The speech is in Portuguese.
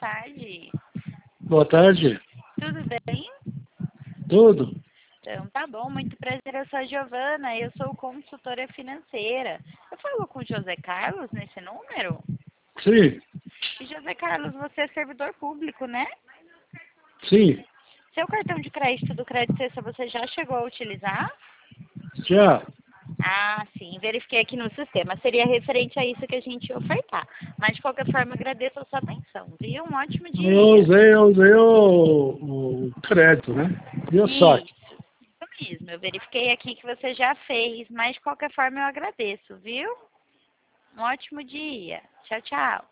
tarde. Boa tarde. Tudo bem? Tudo? Então, tá bom. Muito prazer, eu sou a Giovana, eu sou consultora financeira. Eu falo com o José Carlos nesse número? Sim, E José Carlos, você é servidor público, né? sim. Seu cartão de crédito do Crédito Sexta você já chegou a utilizar? Já. Ah, sim, verifiquei aqui no sistema. Seria referente a isso que a gente ia ofertar. Mas, de qualquer forma, agradeço a sua atenção, viu? Um ótimo dia. Eu usei o crédito, né? E o saque. Isso mesmo. Eu verifiquei aqui que você já fez, mas, de qualquer forma, eu agradeço, viu? Um ótimo dia. Tchau, tchau.